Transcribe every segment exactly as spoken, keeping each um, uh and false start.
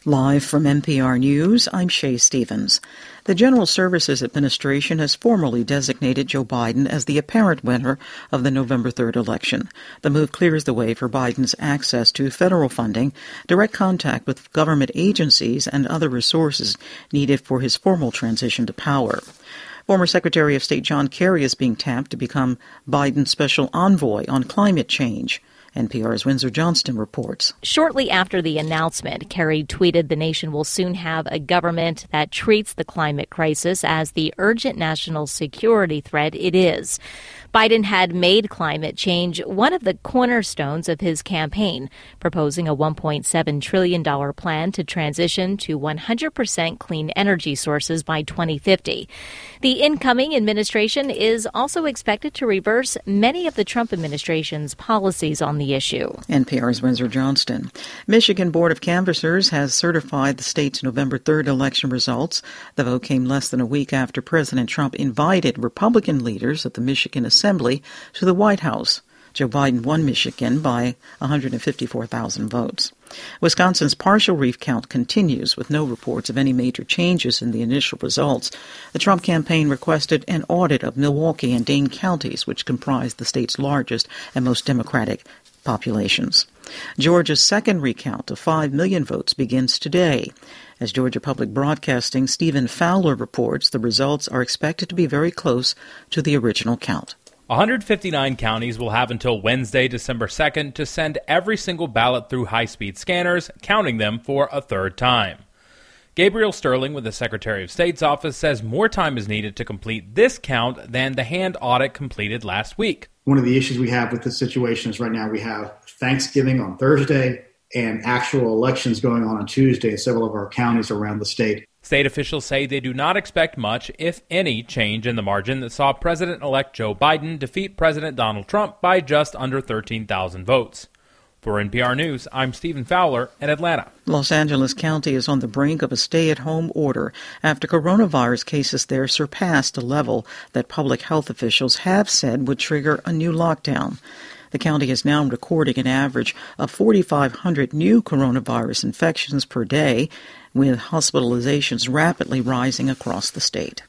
Live from N P R News, I'm Shay Stevens. The General Services Administration has formally designated Joe Biden as the apparent winner of the November third election. The move clears the way for Biden's access to federal funding, direct contact with government agencies, and other resources needed for his formal transition to power. Former Secretary of State John Kerry is being tapped to become Biden's special envoy on climate change. N P R's Windsor Johnston reports. Shortly after the announcement, Kerry tweeted the nation will soon have a government that treats the climate crisis as the urgent national security threat it is. Biden had made climate change one of the cornerstones of his campaign, proposing a one point seven trillion dollars plan to transition to one hundred percent clean energy sources by twenty fifty. The incoming administration is also expected to reverse many of the Trump administration's policies on the issue. N P R's Windsor Johnston. Michigan Board of Canvassers has certified the state's November third election results. The vote came less than a week after President Trump invited Republican leaders of the Michigan Assembly to the White House. Joe Biden won Michigan by one hundred fifty-four thousand votes. Wisconsin's partial recount continues with no reports of any major changes in the initial results. The Trump campaign requested an audit of Milwaukee and Dane counties, which comprise the state's largest and most Democratic populations. Georgia's second recount of five million votes begins today. As Georgia Public Broadcasting Stephen Fowler reports, the results are expected to be very close to the original count. one hundred fifty-nine counties will have until Wednesday, December second, to send every single ballot through high-speed scanners, counting them for a third time. Gabriel Sterling with the Secretary of State's office says more time is needed to complete this count than the hand audit completed last week. One of the issues we have with this situation is right now we have Thanksgiving on Thursday and actual elections going on on Tuesday in several of our counties around the state. State officials say they do not expect much, if any, change in the margin that saw President-elect Joe Biden defeat President Donald Trump by just under thirteen thousand votes. For N P R News, I'm Stephen Fowler in Atlanta. Los Angeles County is on the brink of a stay-at-home order after coronavirus cases there surpassed a level that public health officials have said would trigger a new lockdown. The county is now recording an average of forty-five hundred new coronavirus infections per day, with hospitalizations rapidly rising across the state.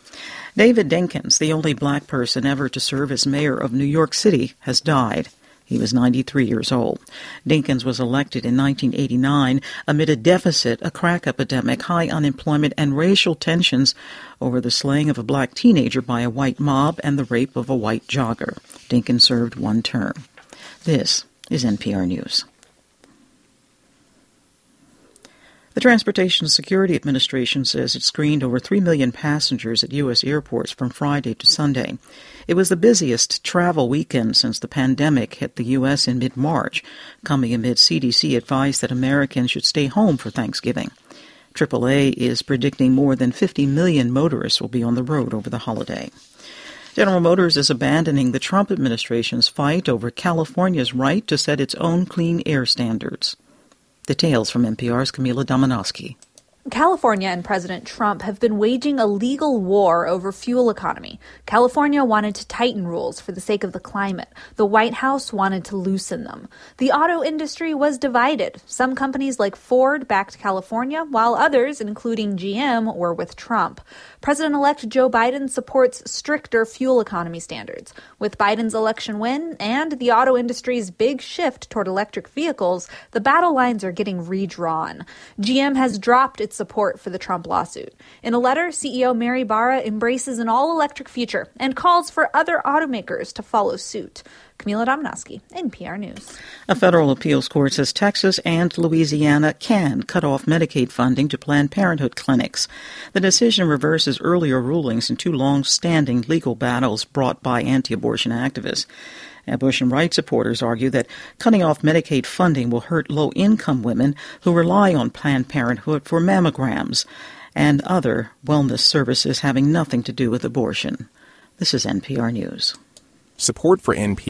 David Dinkins, the only black person ever to serve as mayor of New York City, has died. He was ninety-three years old. Dinkins was elected in nineteen eighty-nine amid a deficit, a crack epidemic, high unemployment, and racial tensions over the slaying of a black teenager by a white mob and the rape of a white jogger. Dinkins served one term. This is N P R News. The Transportation Security Administration says it screened over three million passengers at U S airports from Friday to Sunday. It was the busiest travel weekend since the pandemic hit the U S in mid-March, coming amid C D C advice that Americans should stay home for Thanksgiving. triple A is predicting more than fifty million motorists will be on the road over the holiday. General Motors is abandoning the Trump administration's fight over California's right to set its own clean air standards. Details from N P R's Camila Dominowski. California and President Trump have been waging a legal war over fuel economy. California wanted to tighten rules for the sake of the climate. The White House wanted to loosen them. The auto industry was divided. Some companies like Ford backed California, while others, including G M, were with Trump. President-elect Joe Biden supports stricter fuel economy standards. With Biden's election win and the auto industry's big shift toward electric vehicles, the battle lines are getting redrawn. G M has dropped its support for the Trump lawsuit. In a letter, C E O Mary Barra embraces an all-electric future and calls for other automakers to follow suit. Camila Dominowski, N P R News. A federal appeals court says Texas and Louisiana can cut off Medicaid funding to Planned Parenthood clinics. The decision reverses earlier rulings in two long-standing legal battles brought by anti-abortion activists. Abortion rights supporters argue that cutting off Medicaid funding will hurt low-income women who rely on Planned Parenthood for mammograms and other wellness services having nothing to do with abortion. This is N P R News. Support for N P R